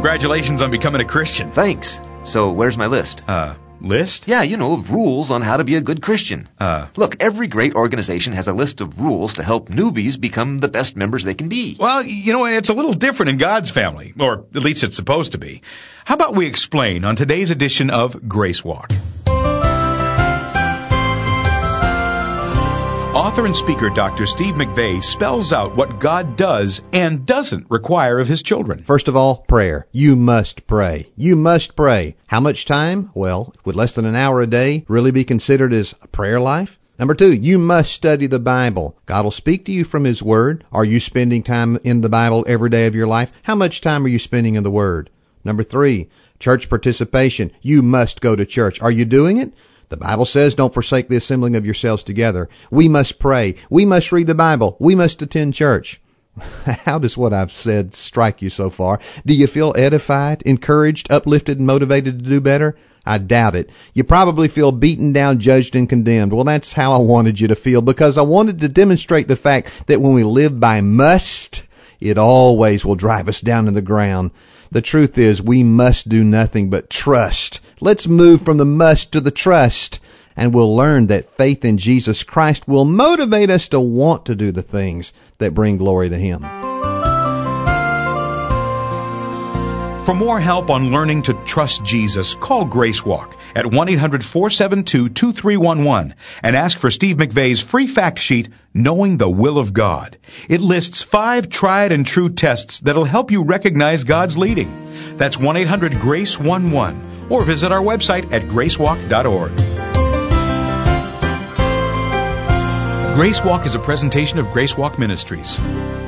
Congratulations on becoming a Christian. Thanks. So where's my list? List? Yeah, of rules on how to be a good Christian. Look, every great organization has a list of rules to help newbies become the best members they can be. Well, it's a little different in God's family, or at least it's supposed to be. How about we explain on today's edition of Grace Walk? Author and speaker Dr. Steve McVey spells out what God does and doesn't require of his children. First of all, prayer. You must pray. You must pray. How much time? Well, would less than an hour a day really be considered as a prayer life? Number 2, you must study the Bible. God will speak to you from His Word. Are you spending time in the Bible every day of your life? How much time are you spending in the Word? Number 3, church participation. You must go to church. Are you doing it? The Bible says, don't forsake the assembling of yourselves together. We must pray. We must read the Bible. We must attend church. How does what I've said strike you so far? Do you feel edified, encouraged, uplifted, and motivated to do better? I doubt it. You probably feel beaten down, judged, and condemned. Well, that's how I wanted you to feel, because I wanted to demonstrate the fact that when we live by must, it always will drive us down in the ground. The truth is, we must do nothing but trust. Let's move from the must to the trust, and we'll learn that faith in Jesus Christ will motivate us to want to do the things that bring glory to Him. For more help on learning to trust Jesus, call Grace Walk at 1-800-472-2311 and ask for Steve McVey's free fact sheet, Knowing the Will of God. It lists 5 tried and true tests that'll help you recognize God's leading. That's 1-800-GRACE-11 or visit our website at gracewalk.org. Grace Walk is a presentation of Grace Walk Ministries.